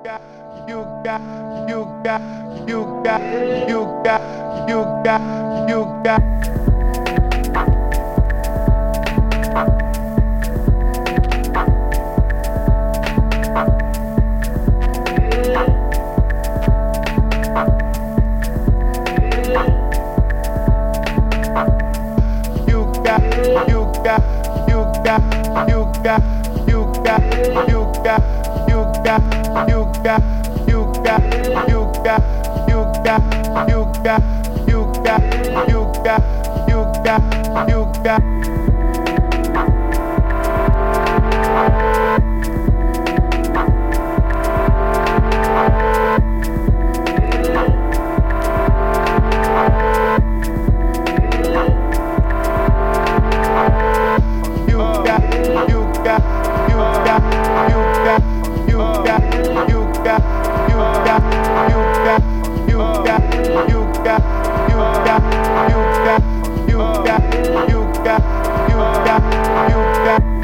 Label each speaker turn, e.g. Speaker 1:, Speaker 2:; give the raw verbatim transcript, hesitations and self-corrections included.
Speaker 1: got, you got, you got, you got, you got, you got, you got. You got, you got, you got, you got, you got, you got, you got, you got, you got, you got, you got, you got, you got, you got, you got, you got. You got, you got, you got, you got, you got.